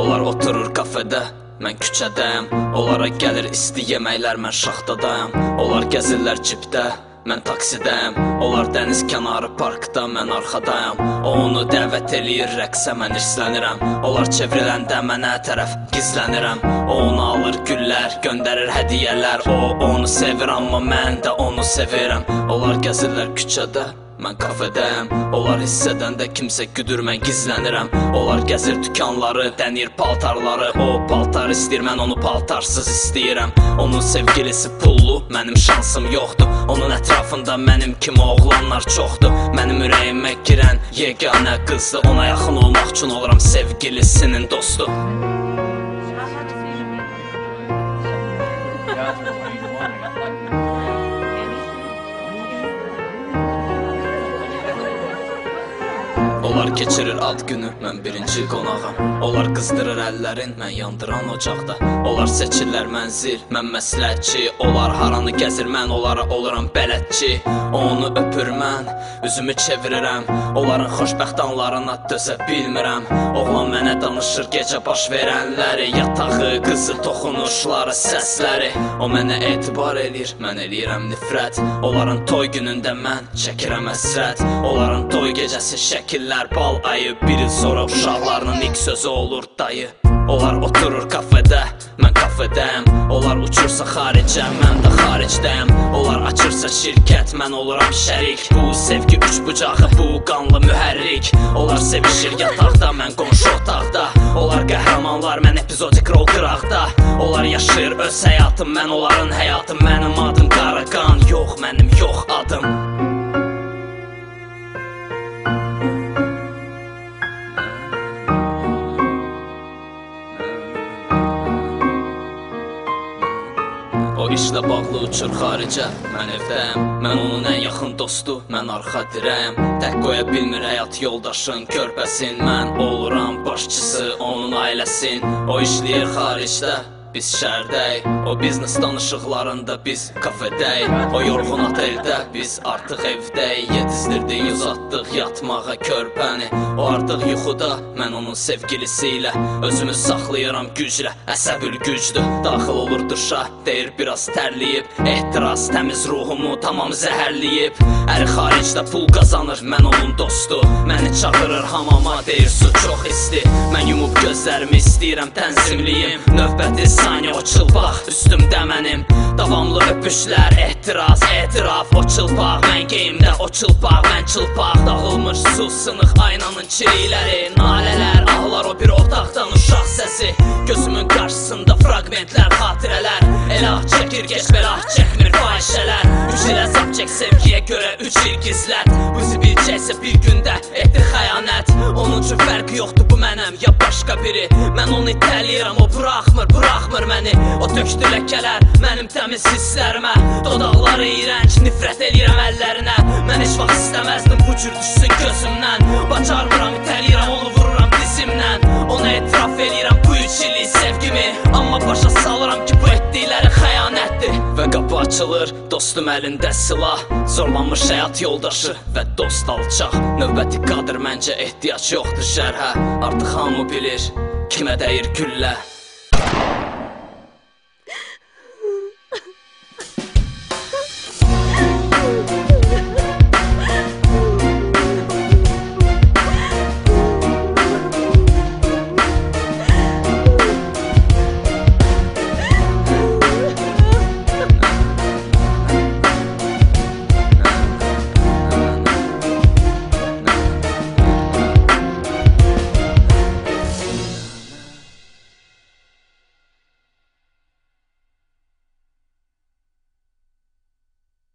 Onlar oturur kafedə, mən küçədəyəm. Onlara gəlir isti yeməklər, mən şaxtadayam. Onlar gəzirlər cipdə, mən taksidəyəm. Onlar dəniz kənarı parkda, mən arxadayam. O onu dəvət eləyir rəqsə, mən hirslənirəm. Onlar çevriləndə mənə tərəf gizlənirəm. O onu alır güllər, göndərir hədiyələr. O onu sevir, amma mən də onu sevirəm. Onlar gəzirlər küçədə, mən kafedəyəm. Onlar hiss edəndə kimsə güdür, mən gizlənirəm. Onlar gəzir dükanları, dənir paltarları. O paltar istəyir, mən onu paltarsız istəyirəm. Onun sevgilisi pullu, mənim şansım yoxdur. Onun ətrafında mənim kimi oğlanlar çoxdur. Mənim ürəyimə girən yeganə qızdır. Ona yaxın olmaq üçün oluram sevgilisinin dostu. Onlar keçirir ad günü, mən birinci qonağam. Onlar qızdırır əllərin, mən yandıran ocaqda. Onlar seçirlər mənzil, mən məsləhətçi. Onlar haranı gəzir, mən onlara oluram bələdçi. Onu öpür mən, üzümü çevirirəm. Onların xoşbəxt anlarına dözə bilmirəm. Oğlan mənə danışır gecə baş verənləri, yatağı, qızı, toxunuşları, səsləri. O mənə etibar eləyir, mən eləyirəm nifrət. Onların toy günündə mən çəkirəm əsrət. Onların toy gecəsi şəkillər, bal ayı. Bir il sonra uşaqlarının ilk sözü olur dayı. Onlar oturur kafedə, mən kafedəyəm. Onlar uçursa xaricə, mən də xaricdəyəm. Onlar açırsa şirkət, mən oluram şərik. Bu sevgi üç bucağı, bu qanlı mühərrik. Onlar sevişir yataqda, mən qonşu otaqda. Onlar qəhrəmanlar, mən epizodik rol qıraqda. Onlar yaşayır öz həyatım, mən onların həyatım. Mənim adım Qaraqan, yox mənim yox adım. O işlə bağlı uçur xaricə, mən evdəyəm. Mən onun ən yaxın dostu, mən arxa dirəyəm. Tək qoya bilmir həyat yoldaşın körpəsin. Mən oluram başçısı, onun ailəsin. O işləyir xaricdə, biz şəhərdəyik. O biznes danışıqlarında, biz kafedəyik. O yorğun oteldə, biz artıq evdəyik. Yedizdirdik, uzatdıq yatmağa körpəni. O artıq yuxuda, mən onun sevgilisi ilə. Özümü saxlayıram güclə, əsəbül gücdür. Daxil olur duşa, deyir biraz tərliyib. Ehtiras təmiz ruhumu tamam zəhərliyib. Əri xaricdə pul qazanır, mən onun dostu. Məni çağırır hamama, deyir su çox isti. Mən yumub gözlərimi istəyirəm, tənzimliyim. Növbəti saniyə o çılpaq üstümdə mənim. Davamlı öpüşlər, ehtiras, etiraf. O çılpaq, mən geyimdə, o çılpaq, mən çılpaq. Dağılmış su, sınıq aynanın çilikləri. Nalələr, ağlar o bir otaqdan uşaq səsi. Gözümün qarşısında fragmentlər, xatirələr. El ah çəkir, geç bel ah çəkmir fahişələr. 3 il əzab çək sevgiyə görə 3 il gizlət. Bu zibilcə bir gündə etdi xəyanət. Onun üçün fərqi yoxdur bu mənəm ya başqa biri. Mən onu itəliyirəm, o buraxmır məni. O tökdü ləkələr mənim təmiz hisslərimə. Dodaqları iyrənc, nifrət eləyirəm əllərinə. Mən heç vaxt istəməzdim bu cür düşsün gözümdən. Bacarmıram, itəliyirəm, onu vururam dizimdən. Ona etiraf eləyirəm bu 3 illik sevgimi. Amma başa salıram ki bu etdikləri xəyanətdir. Və qapı açılır, dostum əlində silah. Zorlanmış həyat yoldaşı və dost alçaq. Növbəti qadr məncə ehtiyac yoxdur şərhə. Artıq hamı bilir kimə dəyir güllə.